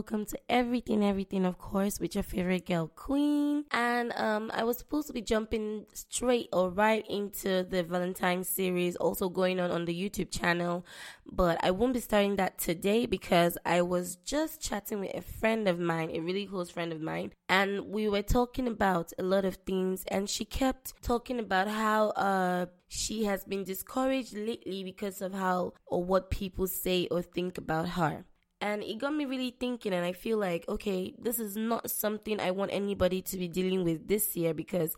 welcome to Everything, of course, with your favorite girl, Queen. And I was supposed to be jumping straight or right into the Valentine's series also going on the YouTube channel, but I won't be starting that today because I was just chatting with a friend of mine, a really close friend of mine, and we were talking about a lot of things, and she kept talking about how she has been discouraged lately because of how or what people say or think about her. And it got me really thinking, and I feel like, okay, this is not something I want anybody to be dealing with this year, because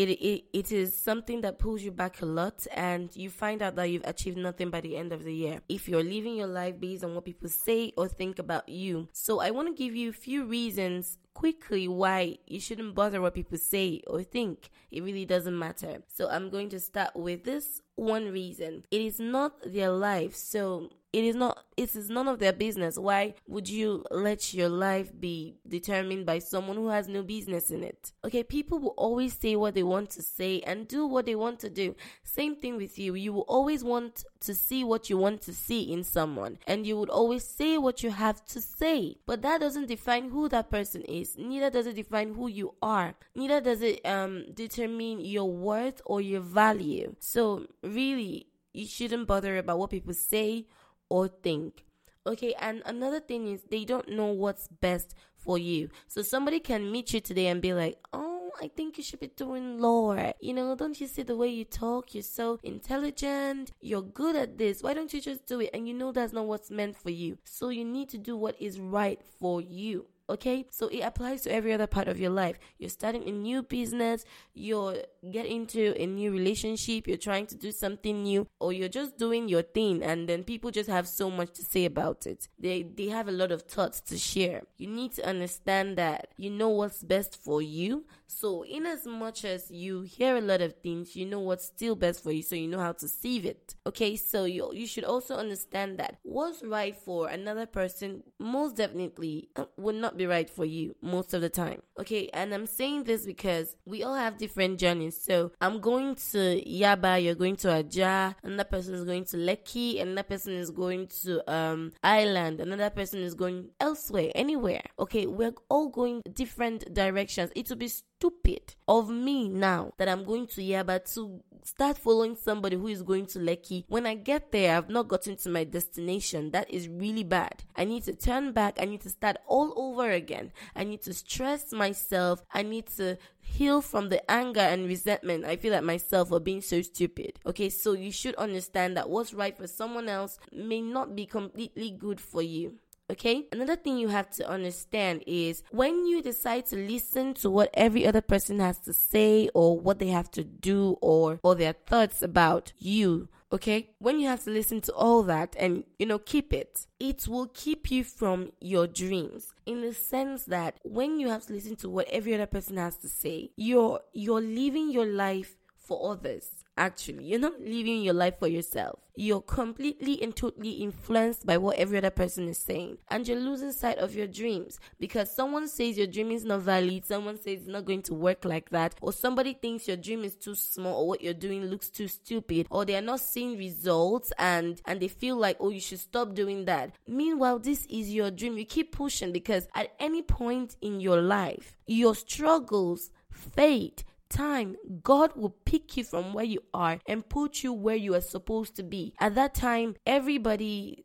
it is something that pulls you back a lot, and you find out that you've achieved nothing by the end of the year if you're living your life based on what people say or think about you. So I want to give you a few reasons quickly why you shouldn't bother what people say or think. It really doesn't matter. So I'm going to start with this one reason. It is not their life, so it is none of their business. Why would you let your life be determined by someone who has no business in it? Okay, people will always say what they want to say and do what they want to do. Same thing with you. You will always want to see what you want to see in someone, and you would always say what you have to say. But that doesn't define who that person is. Neither does it define who you are. Neither does it determine your worth or your value. So really, you shouldn't bother about what people say or think. Okay, and another thing is they don't know what's best for you. So somebody can meet you today and be like, oh, I think you should be doing law. Don't you see the way you talk? You're so intelligent. You're good at this. Why don't you just do it? And that's not what's meant for you. So you need to do what is right for you. Okay, so it applies to every other part of your life. You're starting a new business, you're getting into a new relationship, you're trying to do something new, or you're just doing your thing, and then people just have so much to say about it. They have a lot of thoughts to share. You need to understand that you know what's best for you. So in as much as you hear a lot of things, you know what's still best for you, so you know how to sieve it. Okay, so you should also understand that what's right for another person most definitely will not be right for you most of the time. Okay, and I'm saying this because we all have different journeys. So I'm going to Yaba, you're going to Ajah, another person is going to Lekki, another person is going to Island, another person is going elsewhere, anywhere. Okay, we're all going different directions. It would be stupid of me now that I'm going to Yaba to start following somebody who is going to Lekki. When I get there, I've not gotten to my destination. That is really bad. I need to turn back. I need to start all over again. I need to stress myself. I need to heal from the anger and resentment I feel at myself for being so stupid. Okay, so you should understand that what's right for someone else may not be completely good for you. Okay, another thing you have to understand is when you decide to listen to what every other person has to say or what they have to do or their thoughts about you, okay, when you have to listen to all that and keep it will keep you from your dreams, in the sense that when you have to listen to what every other person has to say, you're living your life for others. Actually, you're not living your life for yourself. You're completely and totally influenced by what every other person is saying, and you're losing sight of your dreams because someone says your dream is not valid, someone says it's not going to work like that, or somebody thinks your dream is too small, or what you're doing looks too stupid, or they are not seeing results and they feel like, oh, you should stop doing that. Meanwhile, this is your dream. You keep pushing because at any point in your life, your struggles fade. Time, God will pick you from where you are and put you where you are supposed to be. At that time, everybody's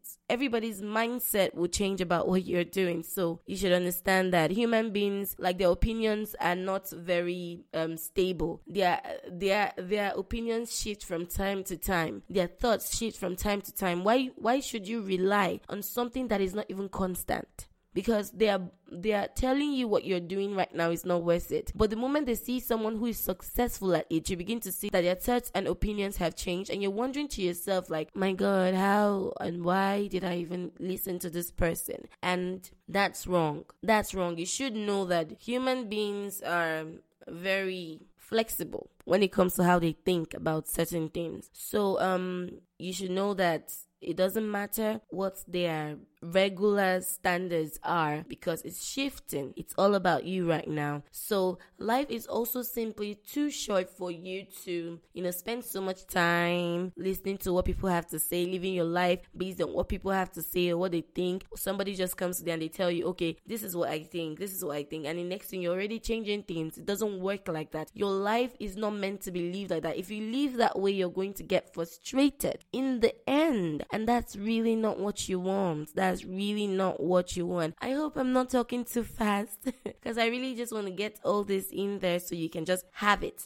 mindset will change about what you're doing. So you should understand that human beings, like, their opinions are not very stable. Their opinions shift from time to time. Their thoughts shift from time to time. Why should you rely on something that is not even constant? Because they are telling you what you're doing right now is not worth it. But the moment they see someone who is successful at it, you begin to see that their thoughts and opinions have changed, and you're wondering to yourself, like, my God, how and why did I even listen to this person? And that's wrong. That's wrong. You should know that human beings are very flexible when it comes to how they think about certain things. So you should know that it doesn't matter what they are regular standards are, because it's shifting. It's all about you right now. So life is also simply too short for you to, spend so much time listening to what people have to say, living your life based on what people have to say or what they think. Somebody just comes to them and they tell you, okay, this is what I think, and the next thing you're already changing things. It doesn't work like that. Your life is not meant to be lived like that. If you live that way, you're going to get frustrated in the end, and that's really not what you want. That's really not what you want. I hope I'm not talking too fast because I really just want to get all this in there so you can just have it.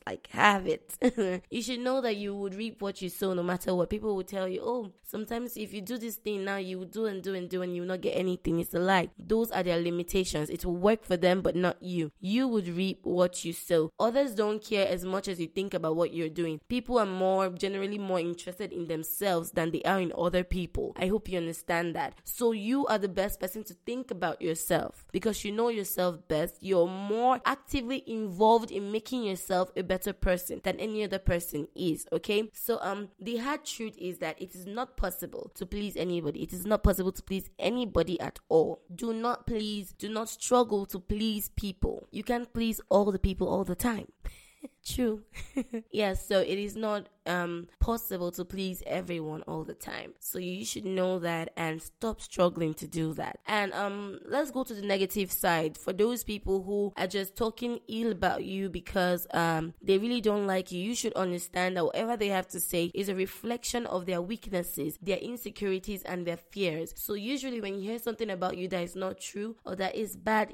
You should know that you would reap what you sow no matter what. People will tell you, oh, sometimes if you do this thing now, you will do and do and do and you will not get anything. It's a lie. Those are their limitations. It will work for them, but not you. You would reap what you sow. Others don't care as much as you think about what you're doing. People are generally more interested in themselves than they are in other people. I hope you understand that. So you are the best person to think about yourself because you know yourself best. You're more actively involved in making yourself a better person than any other person is, okay? So the hard truth is that it is not possible to please anybody. It is not possible to please anybody at all. Do not struggle to please people. You can't please all the people all the time. True. Yes, so it is not possible to please everyone all the time. So you should know that and stop struggling to do that. And let's go to the negative side. For those people who are just talking ill about you because they really don't like you, you should understand that whatever they have to say is a reflection of their weaknesses, their insecurities, and their fears. So usually when you hear something about you that is not true or that is bad,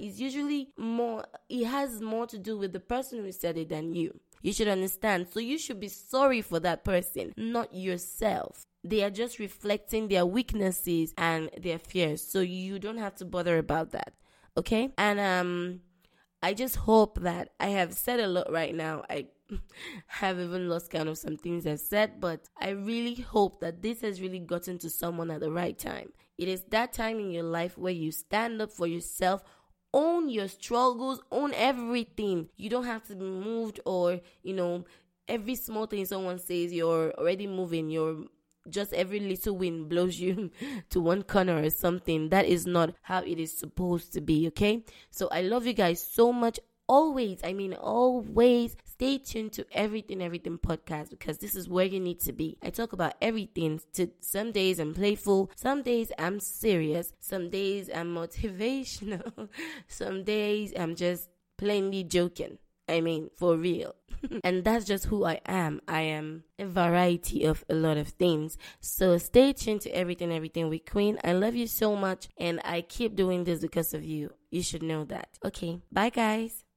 it has more to do with the person who said it than you. You should understand. So you should be sorry for that person, not yourself. They are just reflecting their weaknesses and their fears. So you don't have to bother about that. Okay? And I just hope that I have said a lot right now. I have even lost count of some things I've said, but I really hope that this has really gotten to someone at the right time. It is that time in your life where you stand up for yourself, own your struggles, own everything. You don't have to be moved or, every small thing someone says, you're already moving. Just every little wind blows you to one corner or something. That is not how it is supposed to be, okay? So I love you guys so much. Always stay tuned to Everything podcast because this is where you need to be. I talk about everything. Some days I'm playful, some days I'm serious, some days I'm motivational, some days I'm just plainly joking. I mean, for real. And that's just who I am. I am a variety of a lot of things. So stay tuned to Everything with Queen. I love you so much and I keep doing this because of you. You should know that. Okay, bye guys.